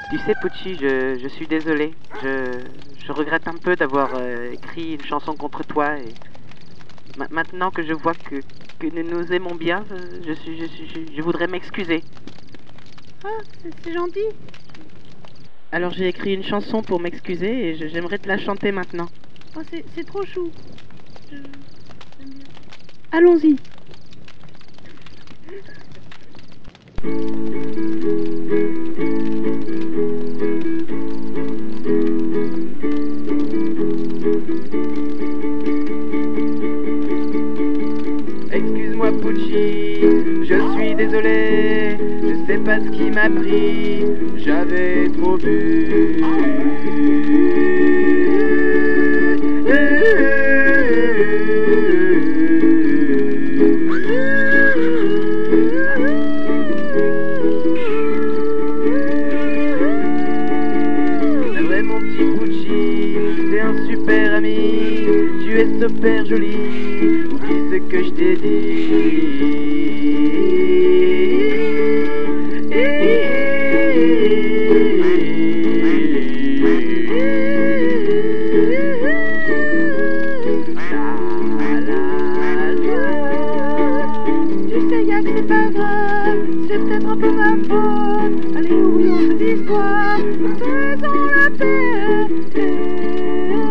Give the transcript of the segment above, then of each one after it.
Tu sais, Pucci, je suis désolé. Je regrette un peu d'avoir écrit une chanson contre toi. Et maintenant que je vois que nous nous aimons bien, je voudrais m'excuser. Ah, c'est gentil. Alors j'ai écrit une chanson pour m'excuser et j'aimerais te la chanter maintenant. Oh, c'est trop chou. J'aime bien. Allons-y. Excuse-moi Pucci, je suis désolé, je sais pas ce qui m'a pris, j'avais trop bu. C'est vrai mon petit Pucci, t'es un super ami, tu es super joli, oublie ce que je t'ai Tu sais, y'a que c'est pas grave, c'est peut-être un peu ma faute. Allez, oublions cette histoire, faisons la paix.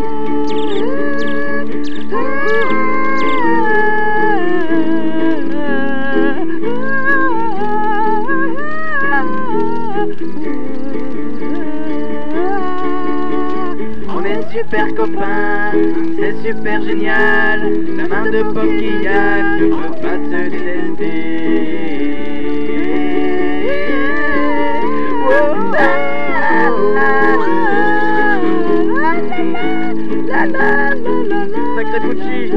On est super copains, c'est super génial. La main de Pokillac ne peut pas se détester. Sacré Pucci.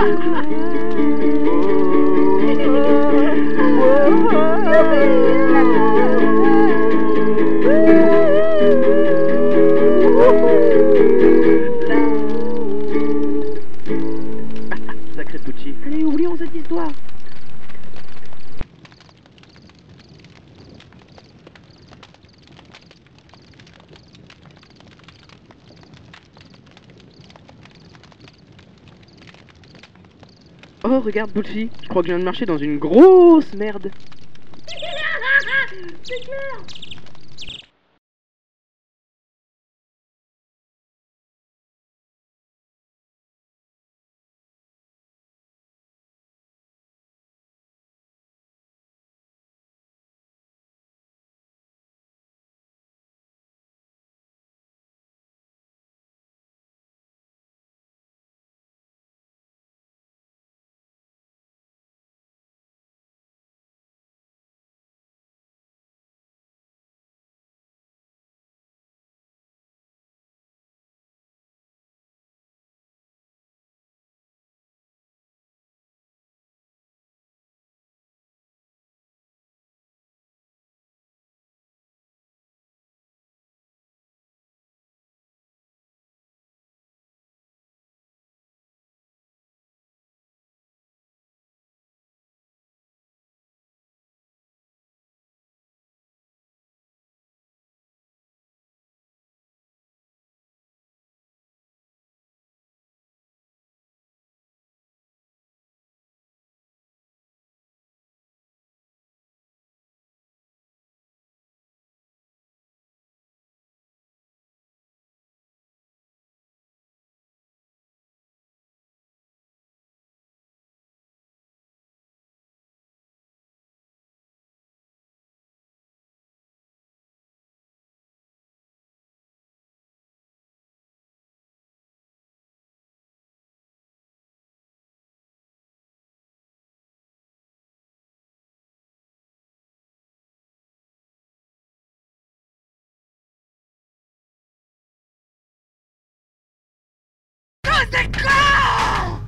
Sacré Pucci. Allez, oublions cette histoire. Oh, regarde Pucci, je crois que je viens de marcher dans une grosse merde. C'est clair. C'est con!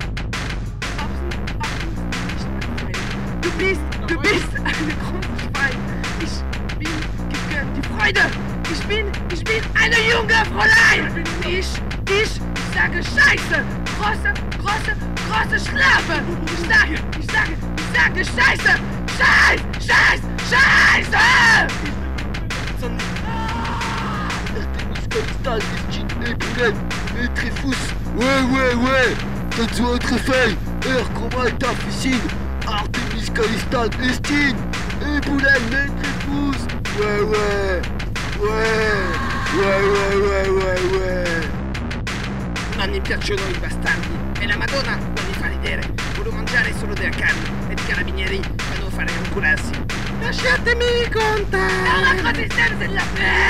Du bist eine Grundschwein. Ich bin die Freude. Ich bin eine junge Fräulein. Ich sage Scheiße. Große Schlappe. Ich sage Scheiße. Scheiße! Afghanistan, Estin et Poulet et Trifous. Ouais. Tatouage Trefeuille, Air Chroma et Officine, Artemis Calistan, Estin et Poulet et Trifous. Ouais. Non mi piacciono I bastardi e la Madonna non mi fa ridere. Volevo mangiare solo della carne e i carabinieri fanno fare un curarsi. Lasciatemi contare. È una consistenza della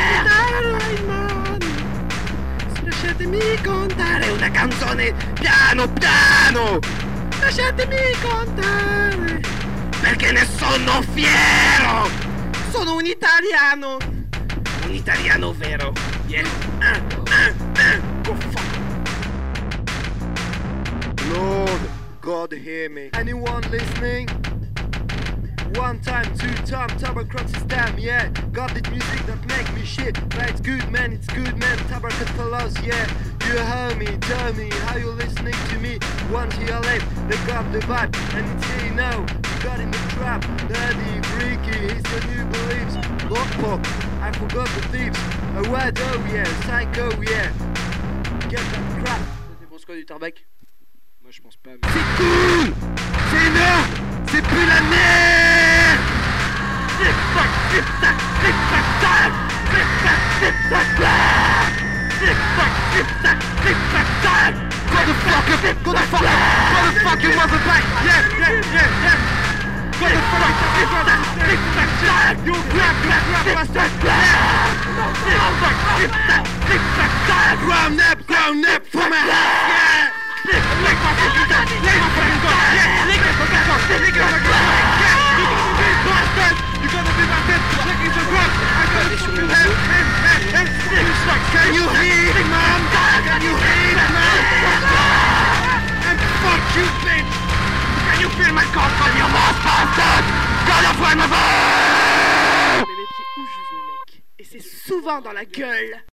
Lasciatemi contare una canzone piano. Lasciatemi contare perché ne sono fiero. Sono un italiano vero. Yeah. Go fuck. Lord, God hear me. Anyone listening? One time, two time, Tabakrot system, yeah. Got this music that make me shit. But it's good man, Tabakrot fellows, yeah. You heard me, tell me how you listening to me. Once you left, they got the vibe, and it's here now. You got in the trap, daddy, freaky, he's the new beliefs. Lockpop, I forgot the thieves. A word, oh yeah, psycho, yeah. Get that crap. Tu penses quoi du tarbac? Moi je pense pas. C'est cool! C'est énorme! C'est plus la merde! Go the fuck you motherfucker! Yeah! Go the fuck you grab bastard! Ground up for my house! Yeah! Lick my fucking gun! Yeah! Lick my fucking gun! Bastard! You gotta be my head! Checking the ground! I gotta fucking head! Can you hear it, man? Can you hear it, man? And fuck you, bitch! Can you feel my cock on your mouth, bastard? Gotta find my voice! Mais mes pieds où je veux, mec. Et c'est souvent dans la gueule.